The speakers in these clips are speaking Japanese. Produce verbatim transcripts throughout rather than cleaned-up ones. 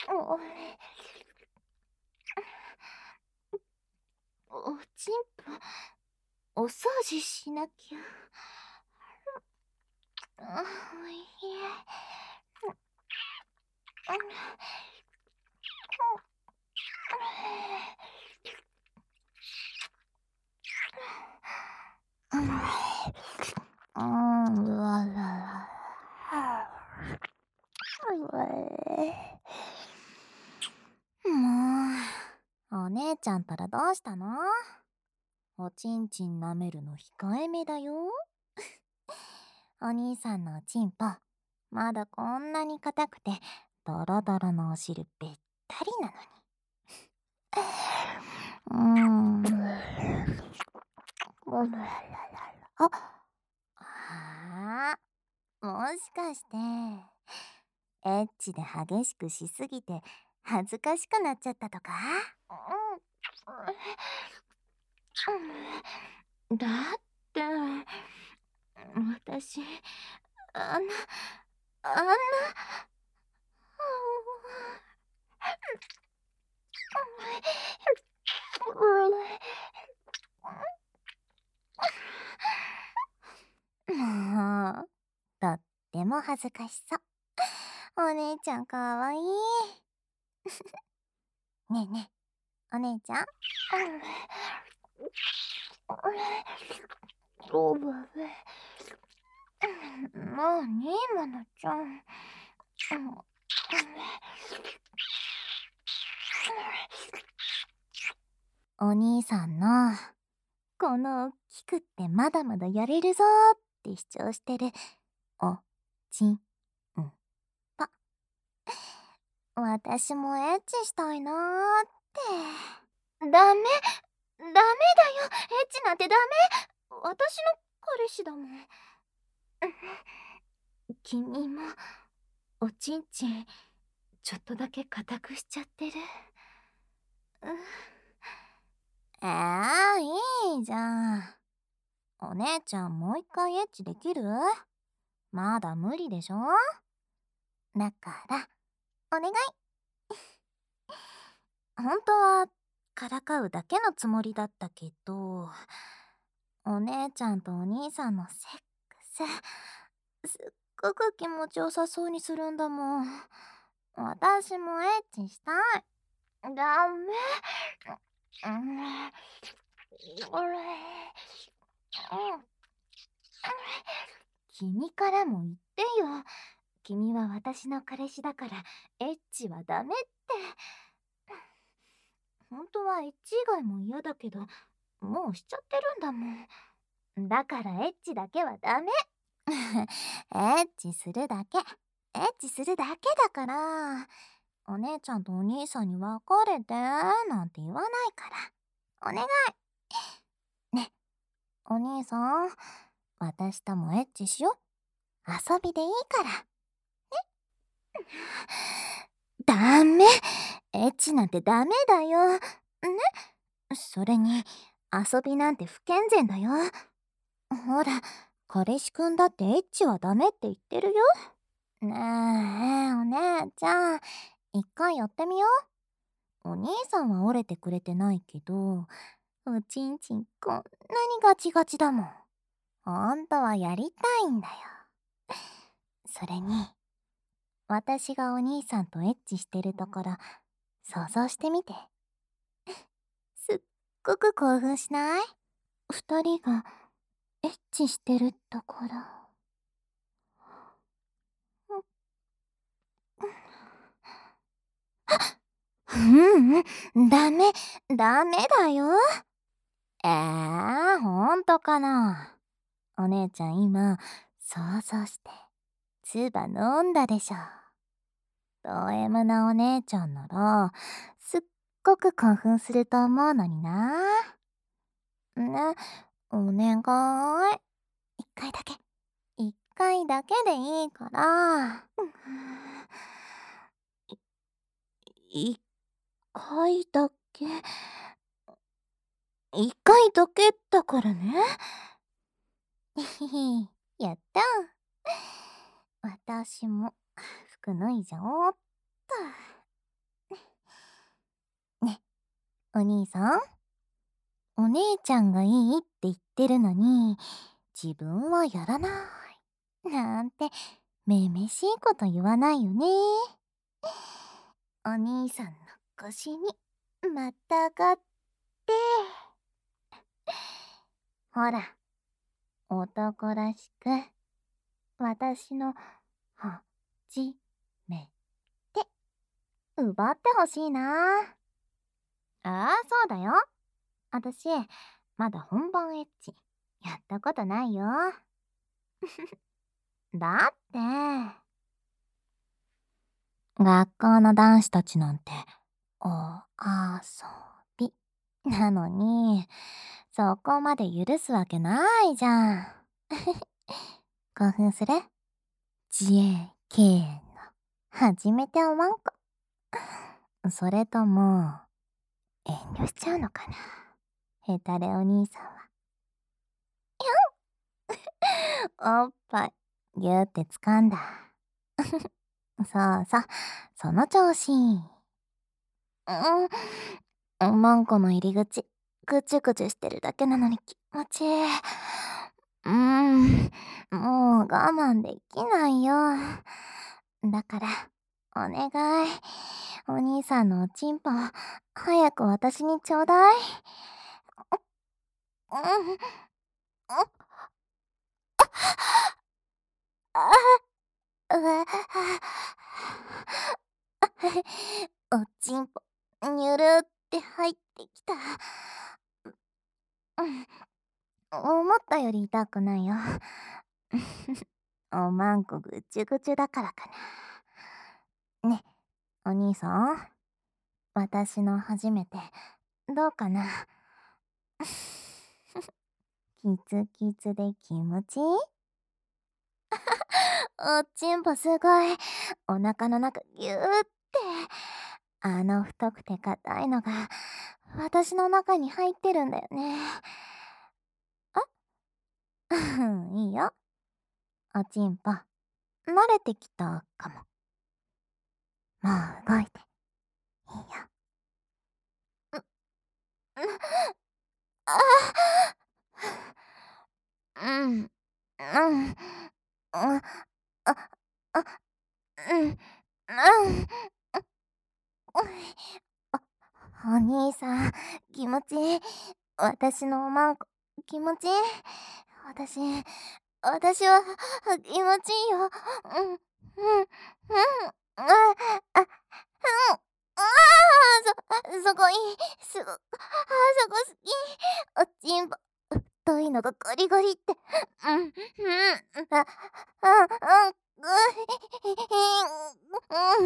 おおちんぽ、お掃除しなきゃ。あ、おいえ。うん、うわらら。うえ。もう、お姉ちゃんったらどうしたの？おちんちん舐めるの控えめだよ。お兄さんのおちんぽ、まだこんなに硬くて、ドロドロのお汁べったりなのに。うーん。あ、あー、もしかして、エッチで激しくしすぎて恥ずかしくなっちゃったとか？うん、だって、私、あんな、あんな、もう、とっても恥ずかしそう。お姉ちゃんかわいい。ねえねえ、お姉ちゃん。そうだね。なに、まなちゃん。お兄さんの、この大きくってまだまだやれるぞーって主張してる、おちんぽ。私もエッチしたいなーって。ダメ、ダメだよ。エッチなんてダメ。私の彼氏だもん。君も、おちんちん、ちょっとだけ硬くしちゃってる。えー、いいじゃん。お姉ちゃんもう一回エッチできる？まだ無理でしょ？だから、お願い。本当は、からかうだけのつもりだったけど、お姉ちゃんとお兄さんのセックス、すっごく気持ちよさそうにするんだもん。私もエッチしたい。ダメ。うん。これ。うん。君からも言ってよ。君は私の彼氏だからエッチはダメって。本当はエッチ以外も嫌だけど、もうしちゃってるんだもん。だからエッチだけはダメ。エッチするだけ。エッチするだけだから。お姉ちゃんとお兄さんに別れてなんて言わないから。お願い。ね、お兄さん、私ともエッチしよう。遊びでいいから。ダメ。エッチなんてダメだよ。ね。それに、遊びなんて不健全だよ。ほら、彼氏くんだってエッチはダメって言ってるよ。ねえ、お姉ちゃん、一回やってみよう。お兄さんは折れてくれてないけど、おちんちんこんなにガチガチだもん。ほんとはやりたいんだよ。それに、私がお兄さんとエッチしてるところ、想像してみて。すっごく興奮しない？二人がエッチしてるところ。うんうん、ダメ、ダメだよ。えー、ほんとかな。お姉ちゃん今、想像して、唾飲んだでしょ。ド M なお姉ちゃんなら、すっごく興奮すると思うのにな。ね、お願い。一回だけ。一回だけでいいから。一回だけ。一回だけだからね。ひひ、やった。私も服脱いじゃおうっと。 お兄さん、お姉ちゃんがいいって言ってるのに、自分はやらない。なんて、めめしいこと言わないよね。お兄さんの腰に、またがって。ほら、男らしく、私の、は、じ、め、て、奪ってほしいな。ああ、そうだよ。私、まだ本番エッチ、やったことないよ。だって、学校の男子たちなんて、お遊び。なのに、そこまで許すわけないじゃん。興奮する？自衛権の初めておまんこ。それとも、遠慮しちゃうのかな、ヘタレお兄さんは。おっぱい、ぎゅーって掴んだ。そうそう、その調子。うん、おまんこの入り口、ぐちゅぐちゅしてるだけなのに気持ちいい。うーん、もう我慢できないよ。だから、お願い。お兄さんのおちんぽ、早く私にちょうだい。うん、うん、あ、うわ、おちんぽ、にゅるって入ってきた。うん、思ったより痛くないよ。おまんこぐちゅぐちゅだからかな。ね、お兄さん、私の初めて、どうかな。キツキツで気持ちいい？おちんぽすごい。お腹の中ギューって。あの太くて硬いのが、私の中に入ってるんだよね。あいいよ。おちんぽ、慣れてきたかも。もう動いて。いいよ。あうん、うん、うん、あ、あ、うん、うん、お兄さん、気持ちいい。私のおまんこ、気持ちいい。私、私は、気持ちいいよ。うん、うん、うん、あ、あ、うん、ああ、そ、そこいい。すご、あ、そこ好き。おちんぽ、太いのがゴリゴリって。うん、うん、あ、あ、あ、うん、うん、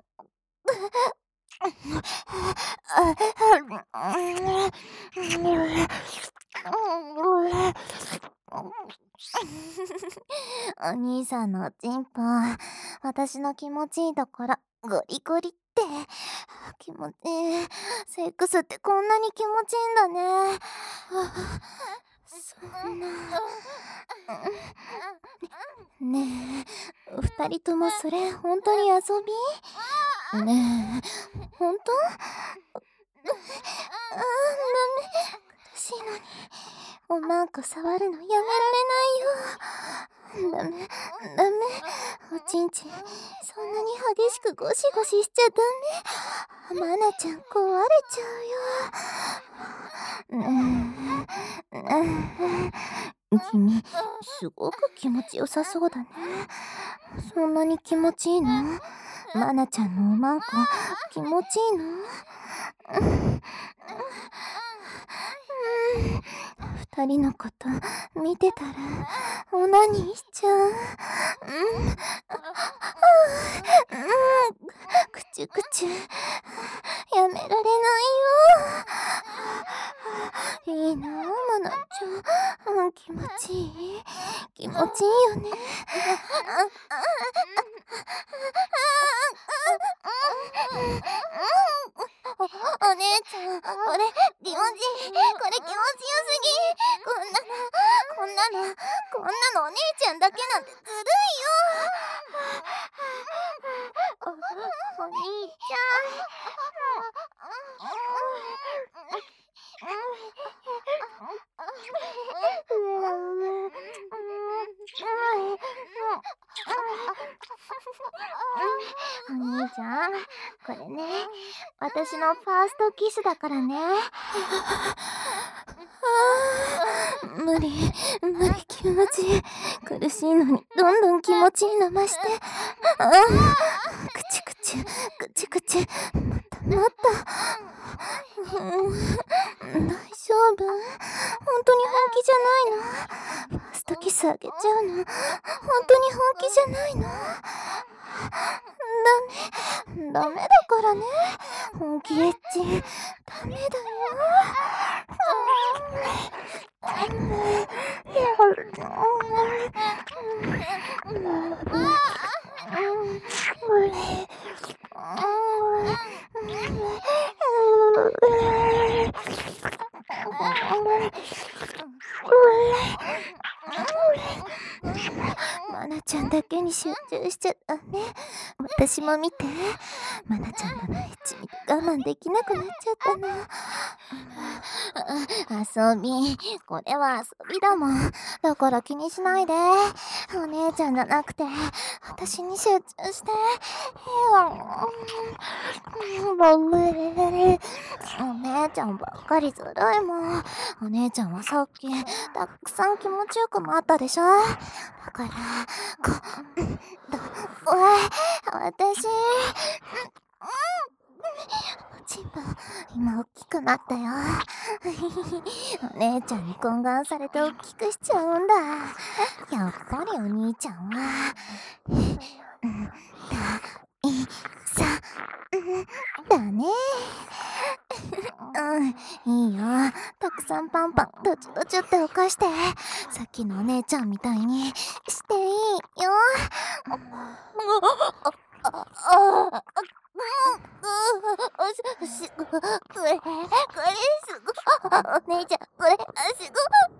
お兄さんのおちんぽ、私の気持ちいいところ、ゴリゴリって。気持ちいい。セックスってこんなに気持ちいいんだね。そんな。ねえ、二人ともそれ本当に遊び？ねえ、本当？ああ、ダメ。苦しいのに。おまんこ触るのやめられないよ。ダメ、ダメ。おちんちん、そんなに激しくゴシゴシしちゃダメ。まなちゃん壊れちゃうよ。ねえ、ねえ。君、すごく気持ちよさそうだね。そんなに気持ちいいの？まなちゃんのおまんこ、気持ちいいの？二人のこと見てたらオナニーしちゃう。うん、うん、くちゅくちゅやめられないよ。いいなあ、まなちゃん、うん、気持ちいい、気持ちいいよね。お、お姉ちゃん、これ気持ちいい、これ気持ちよすぎ。こんなのこんなのこんなのお姉ちゃんだけなんてずるいよ。 お兄ちゃん、これね、私のファーストキスだからね。あー無理、無理、気持ちいい。苦しいのに、どんどん気持ちいいの増して。あーくちくち、くちくち。またまた。うん、大丈夫？本当に本気じゃないの？ファーストキスあげちゃうの？本当に本気じゃないの？ダメ、ダメだからね。本気エッチ、ダメだよ。無理。マナちゃんだけに集中しちゃダメ。私も見て。マナちゃんのエッチ見て我慢できなくなっちゃったの。遊び。これは遊びだもん。だから気にしないで。お姉ちゃんじゃなくて、私に集中して。お姉ちゃんばっかりずるいもん。お姉ちゃんはさっき、たくさん気持ちよくなったでしょ。だから、こ、ど、おい、私、おちんぽ、今大きくなったよ。お姉ちゃんに懇願されて大きくしちゃうんだ。やっぱりお兄ちゃんは、うん、だ、い、さ、うん、だね。うん、いいよ。たくさんパンパン、どちどちっておかして。さっきのお姉ちゃんみたいに、していいよ。あ、あ、あ、うん、す、すご、これ、これすご、お姉ちゃん、これ、す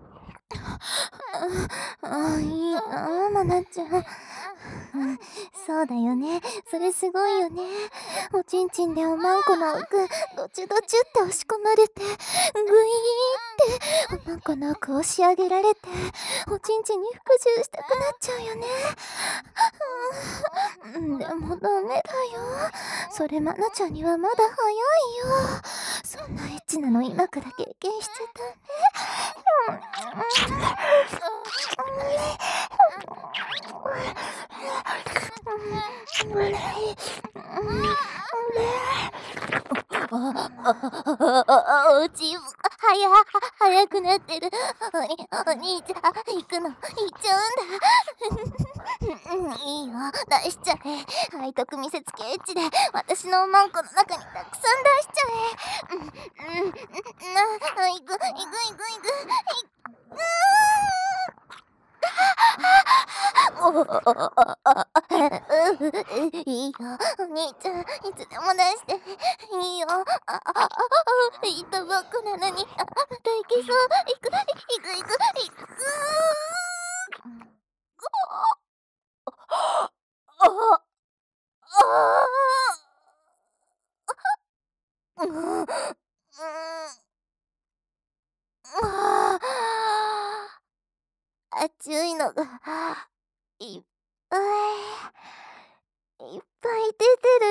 ご、あ、いいな、マナちゃん。うん、そうだよね。それすごいよね。おちんちんでおまんこの奥、どちどちって押し込まれて、ぐいーって、おまんこの奥押し上げられて、おちんちんに服従したくなっちゃうよね。うん、でもダメだよ。それマナちゃんにはまだ早いよ。そんなエッチなの今から経験しちゃダメ。おちん、はや、早くなってる。お兄ちゃん、行くの、行っちゃうんだ。いいよ、出しちゃえ。背徳見せつけエッチで、私のおまんこの中にたくさん出しちゃえ。うん、うん、な、行く、行く、行く、行く。いいよ、お兄ちゃん、いつでも出して。いいよ。あ、あ、あ、いたばっかなのに、あ、またいけそう。いく、いく、いく、いく。あ、あ、うん、うん、ああ、熱いのがいっぱいいっぱい出て